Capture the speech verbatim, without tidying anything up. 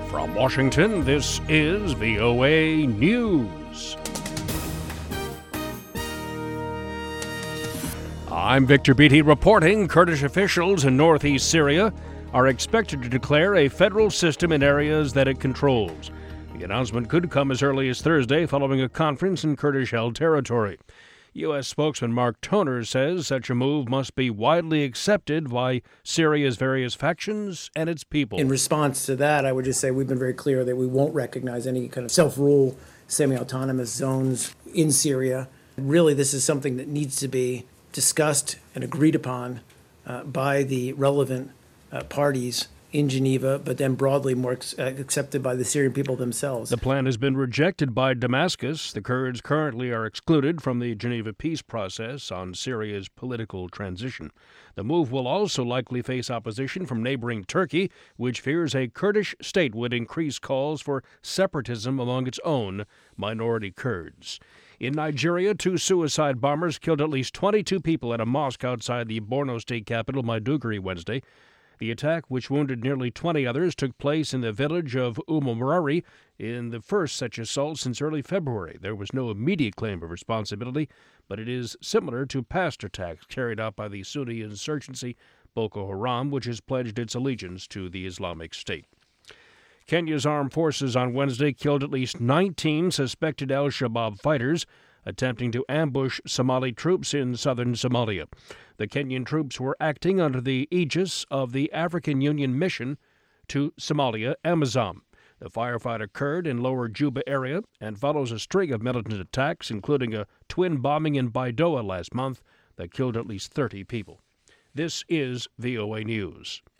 From Washington, this is V O A News. I'm Victor Beatty reporting. Kurdish officials in northeast Syria are expected to declare a federal system in areas that it controls. The announcement could come as early as Thursday following a conference in Kurdish-held territory. U S spokesman Mark Toner says such a move must be widely accepted by Syria's various factions and its people. In response to that, I would just say we've been very clear that we won't recognize any kind of self-rule, semi-autonomous zones in Syria. Really, this is something that needs to be discussed and agreed upon uh, by the relevant uh, parties in Geneva, but then broadly more ex- accepted by the Syrian people themselves. The plan has been rejected by Damascus. The Kurds currently are excluded from the Geneva peace process on Syria's political transition. The move will also likely face opposition from neighboring Turkey, which fears a Kurdish state would increase calls for separatism among its own minority Kurds. In Nigeria, two suicide bombers killed at least twenty-two people at a mosque outside the Borno state capital, Maiduguri, Wednesday. The attack, which wounded nearly twenty others, took place in the village of Umumrari in the first such assault since early February. There was no immediate claim of responsibility, but it is similar to past attacks carried out by the Sunni insurgency Boko Haram, which has pledged its allegiance to the Islamic State. Kenya's armed forces on Wednesday killed at least nineteen suspected al-Shabaab fighters attempting to ambush Somali troops in southern Somalia. The Kenyan troops were acting under the aegis of the African Union mission to Somalia, AMISOM. The firefight occurred in lower Juba area and follows a string of militant attacks, including a twin bombing in Baidoa last month that killed at least thirty people. This is V O A News.